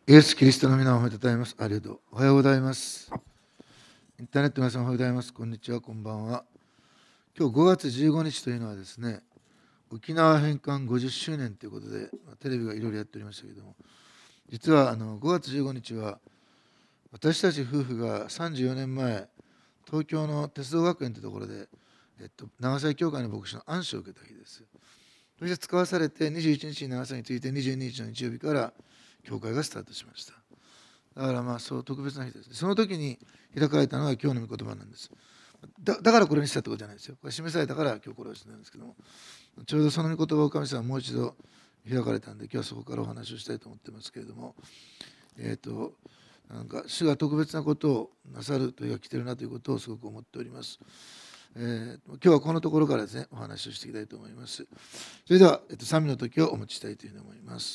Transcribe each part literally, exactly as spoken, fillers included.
イエス・キリストの皆を褒めたたえます。ありがとう。おはようございます。インターネットの皆さんおはようございます。こんにちは、こんばんは。今日ごがつじゅうごにちというのはですね、沖縄返還ごじゅっしゅうねんということで、テレビがいろいろやっておりましたけれども、実はあのごがつじゅうごにちは、私たち夫婦がさんじゅうよねんまえ、東京の鉄道学園というところで、えっと、長崎教会の牧師の暗視を受けた日です。そして使わされてにじゅういちにちに長崎についてにじゅうににちの日曜日から教会がスタートしました。だからまあそう特別な日です。その時に開かれたのが今日の御言葉なんです。だ, だからこれにしたってことじゃないですよ。これ示されたから今日これをしてるんですけども、ちょうどその御言葉を神様はもう一度開かれたんで、今日はそこからお話をしたいと思ってますけれども、えっ、ー、と、なんか主が特別なことをなさるというが来てるなということをすごく思っております。えー、今日はこのところからですね、お話をしていきたいと思います。それでは、えっと、賛美の時をお持ちしたいというふうに思います。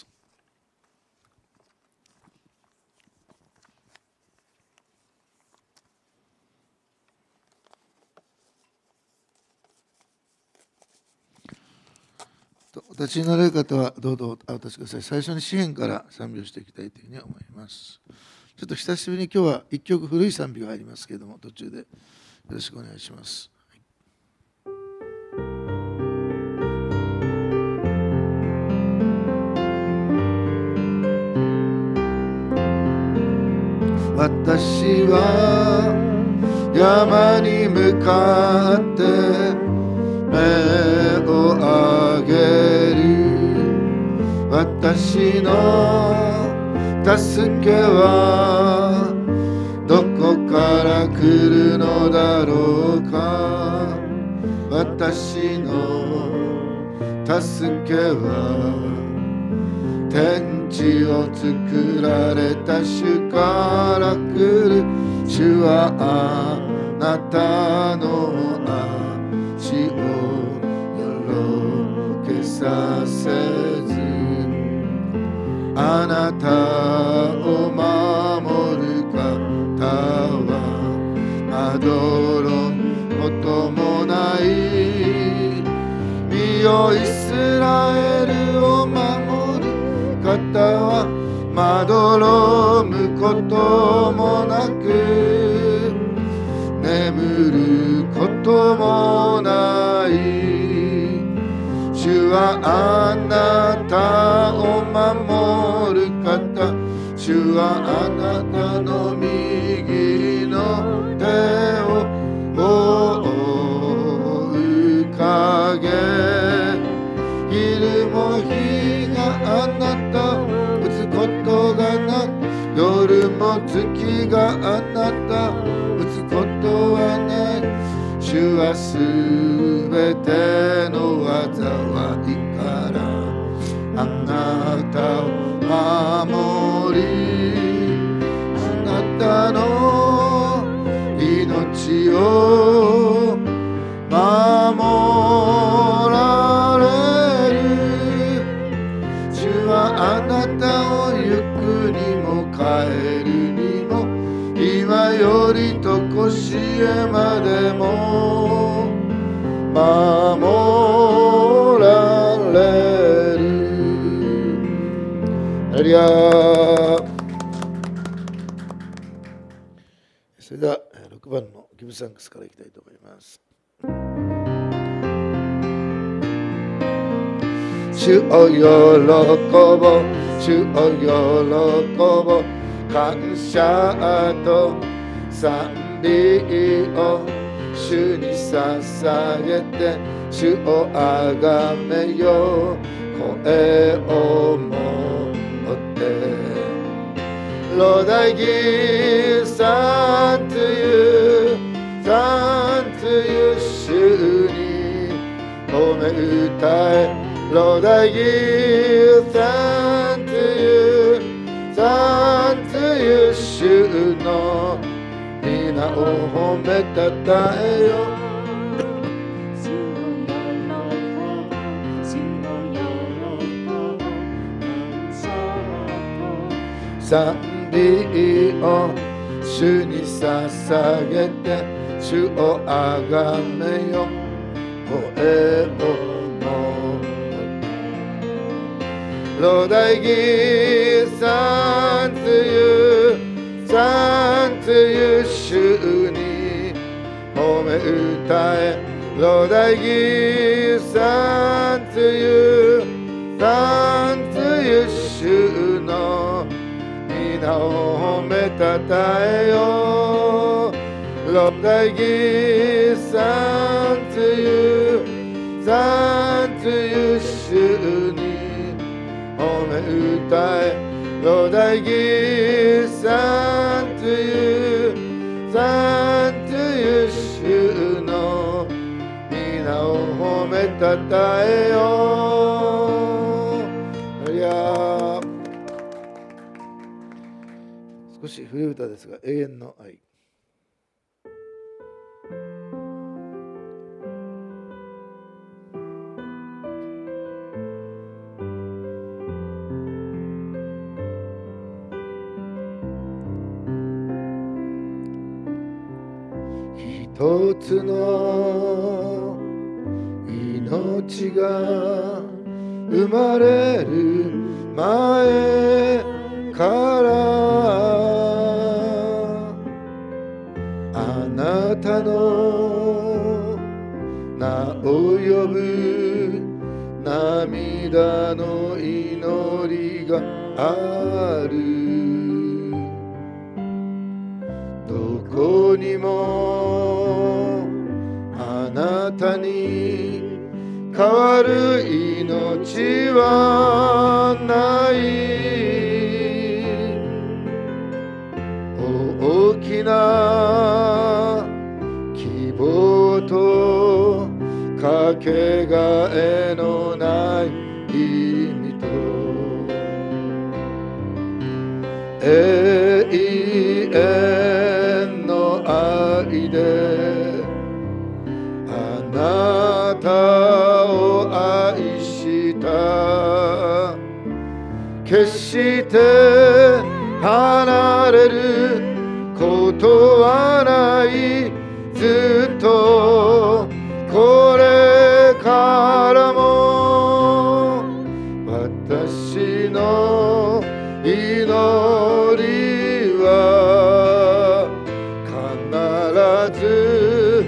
お立ちになられる方はどうぞお立ちください。最初に詩篇から賛美をしていきたいというふうに思います。ちょっと久しぶりに今日は一曲古い賛美が入りますけれども、途中でよろしくお願いします。私は山に向かって目を上げる。私の助けはどこから来るのだろうか。私の助けは天地を作られた主から来る。主はあなたの足をよろけさせず、あなたを守る方はまどろむこともない。身をイスラエルを守る方はまどろむこともなく、眠ることもない。主はあなたを守る方、主はあなたの右の手を覆う影。昼も日があなたを打つことがなく、夜も月があなたを打つことはない。主はすべての災いからあなたを守り、あなたの命を守られる。主はあなたを行くにも帰るにも、今よりとこしえまでも守られる。ハレルヤ。それではろくばんのギブサンクスからいきたいと思います。主を喜ぼう、主を喜ぼう、感謝と賛美を主に捧げて、主をあがめよう声を持って。Lord, I give thanks to you, thanks to you 主に褒め歌え。Lord, I give thanks to you, thanks to you 主の皆を褒めたたえよ。賛美を主に捧げて、主をあがめよ声を持って。 ロダイギサンツユサンツユ主に褒め歌えロダイギサンツユサンツユ主の皆を褒めたたえよロダイギサンツユサンツユ主に褒め歌えロダイギサンツユサンツユ主の皆を褒めたたえよハレルヤ少し古い歌ですが永遠の愛一つの命が生まれる前からあなたの名を呼ぶ涙の祈りがあるどこにもあなたに変わる命はない大きな希望とかけがえのない意味と永遠の愛であなたを愛した決して離れることはないずっとこれからも私の祈りは必ず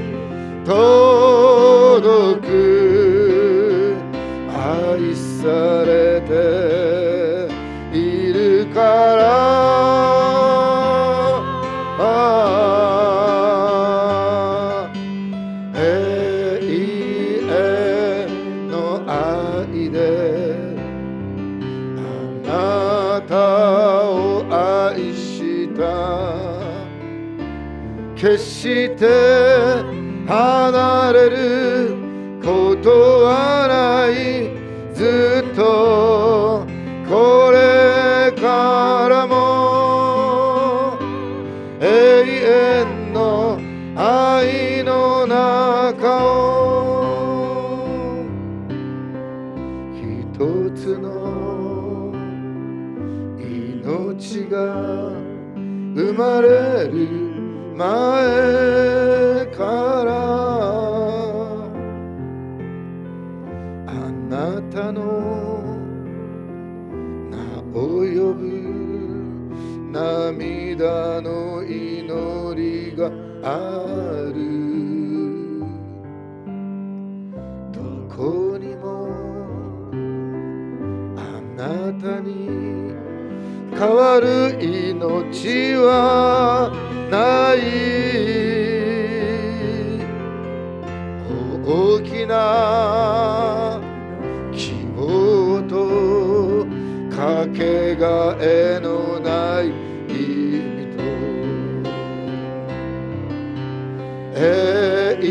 届く愛されているから決して離れることはないずっとこれからも永遠の愛の中を一つの命が生まれる前からあなたの名を呼ぶ涙の祈りがあるどこにもあなたに変わる命はない大きな希望とかけがえのない意味と永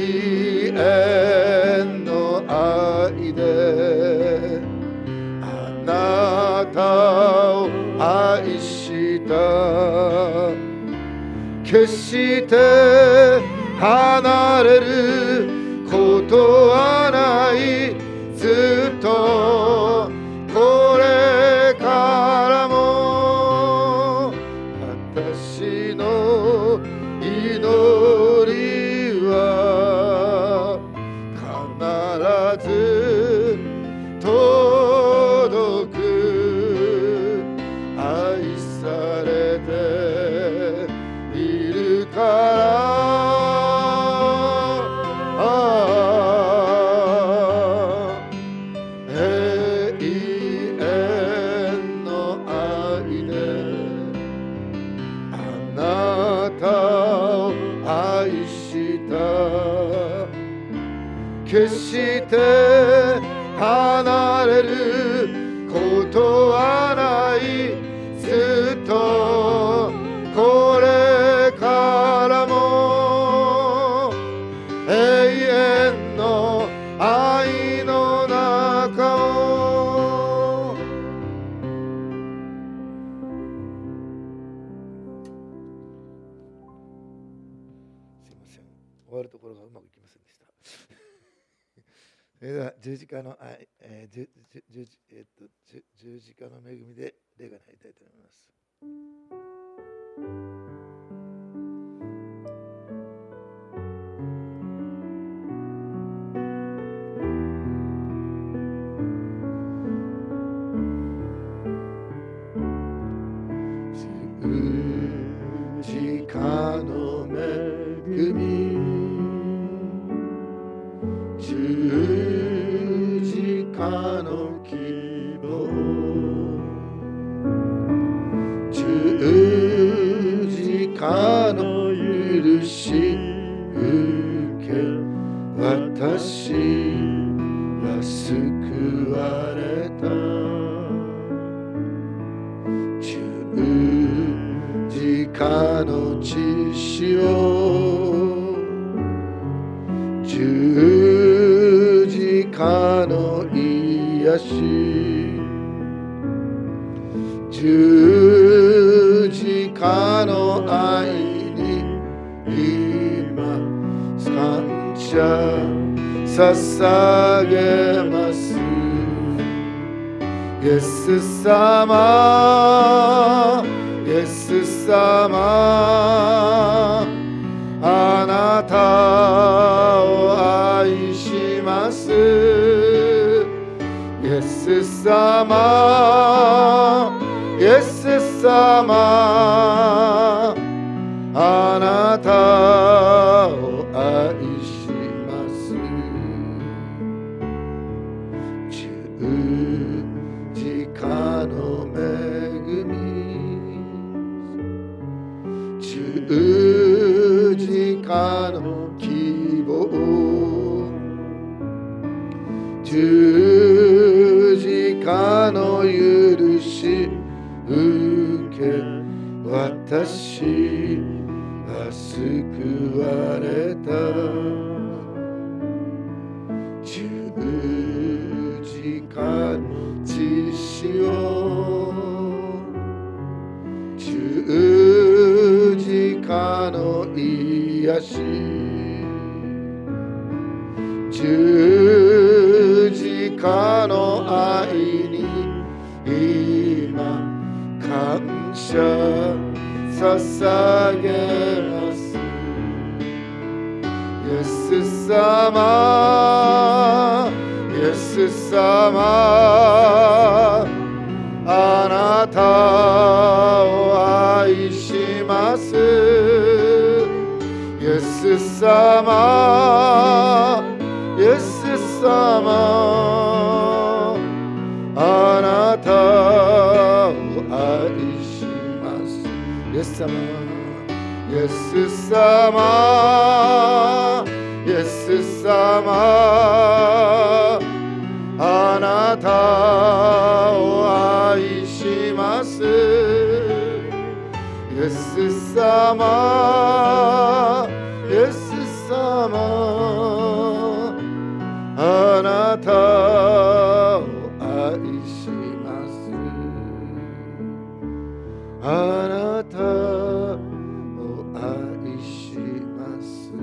遠の愛であなたを愛した決して離れることはないずっとこれからも私の祈りは必ず届く決して離れることはないずっとこれからも永遠の愛の中をすいません終わるところがうまくいきませんでしたそれでは十字架の愛、えー、十十十えー、っと十十字架の恵みで礼が入りたいと思います。十字架の恵み十字架の希望十字架の許し受け私は救われた十字架の血潮十字架の癒し十字架の愛に今感謝捧げますイエス様イエス様あなたを愛しますイエス様イエス様あなたを愛します十字架の恵み十字架の希望十字架の許し受け私は救われた十字架の血潮十字架の癒し十字架の愛に今感謝捧げますイエス様イエス様あなたを愛しますイエス様イエス様あなたを愛しますイエス様イエス様イエス様あなたを愛しますイエス様イエス様あなたを愛しますあなたを愛します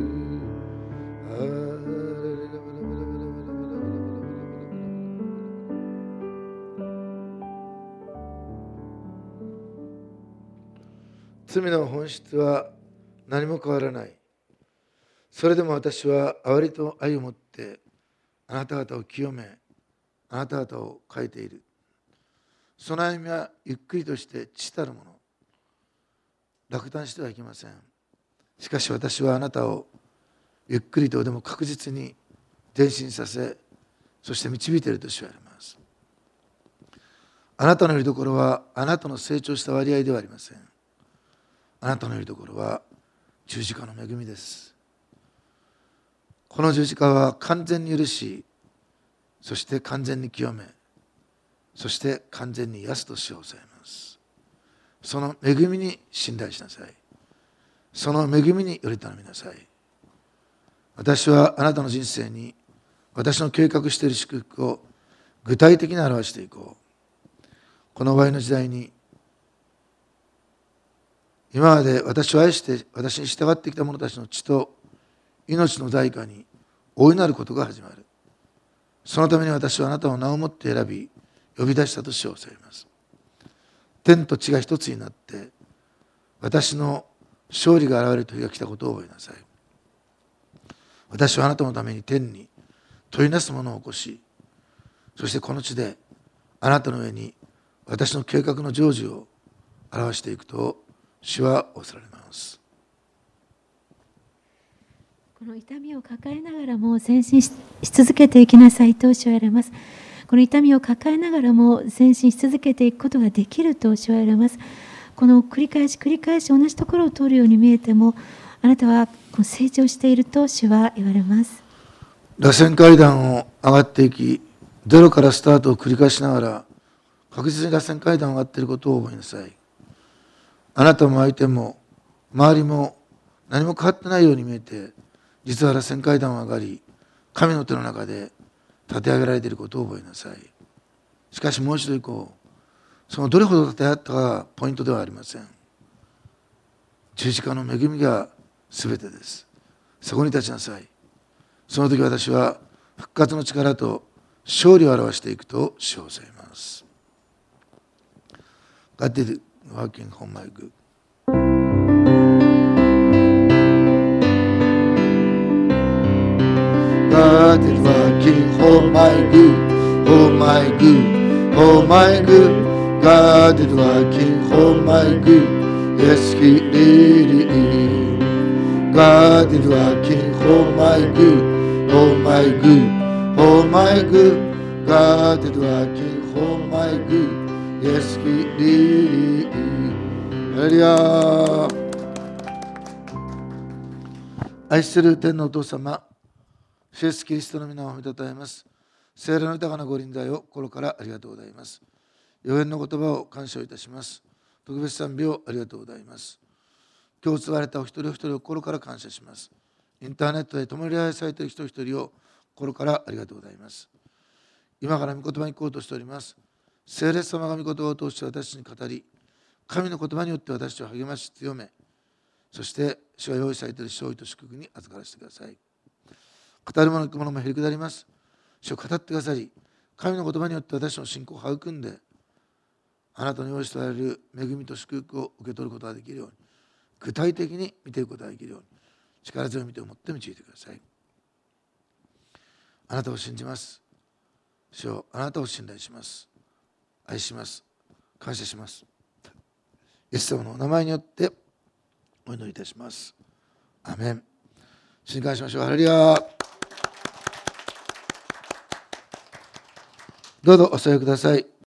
罪の本質は何も変わらない。それでも私は憐れと愛を持ってあなた方を清め、あなた方を変えている。その歩みはゆっくりとして父たるもの。落胆してはいけません。しかし私はあなたをゆっくりとでも確実に前進させ、そして導いていると知られます。あなたのいるところはあなたの成長した割合ではありません。あなたのいるところは十字架の恵みです。 この十字架は完全に許し、そして完全に清め、そして完全に癒すと主を教えます。その恵みに信頼しなさい。その恵みにより頼みなさい。私はあなたの人生に私の計画している祝福を具体的に表していこう。この終わりの時代に、今まで私を愛して私に従ってきた者たちの血と命の代価に大いなることが始まる。そのために私はあなたの名をもって選び、呼び出したと主を教えます。天と地が一つになって、私の勝利が現れる時が来たことを覚えなさい。私はあなたのために天に問いなすものを起こし、そしてこの地であなたの上に私の計画の成就を表していくと主は仰せられます。 この痛みを抱えながらも前進 し, し続けていきなさいと主は言われます。この痛みを抱えながらも前進し続けていくことができると主は言われます。この繰り返し繰り返し同じところを通るように見えても、あなたは成長していると主は言われます。 螺旋階段を上がっていき、ゼロからスタートを繰り返しながら確実に螺旋階段を上がっていることを覚えなさい。あなたも相手も周りも何も変わってないように見えて、実は螺旋階段を上がり、神の手の中で立て上げられていることを覚えなさい。しかしもう一度以降、そのどれほど立て上がったかがポイントではありません。十字架の恵みが全てです。そこに立ちなさい。その時私は復活の力と勝利を表していくと主を教えます。God did working for my good. God is working for my good, for my good, for my good. God is working for my good. Yes, He really is. God is working for my good, for my good, for my good. God is working for my good. Yes, He really is. ハレルヤ。愛する天のお父様、イエスキリストの皆を褒めたたえます。聖霊の豊かなご臨在を心からありがとうございます。予言の言葉を感謝いたします。特別賛美をありがとうございます。今日使われたお一人お一人を心から感謝します。インターネットで共に礼拝されている人一人を心からありがとうございます。今から御言葉に行こうとしております。聖霊様が御言葉を通して私に語り、神の言葉によって私を励まし強め、そして主が用意されている勝利と祝福に預からせてください。語るもの聞くものもへりくだります。主を語ってくださり、神の言葉によって私の信仰を育んで、あなたの用意しておられる恵みと祝福を受け取ることができるように、具体的に見ていくことができるように、力強い見てを持って導いてください。あなたを信じます。主よ、あなたを信頼します。愛します。感謝します。イエス様のお名前によってお祈りいたします。アメン。信感しましょう。ハレルヤ。どうぞお座りください。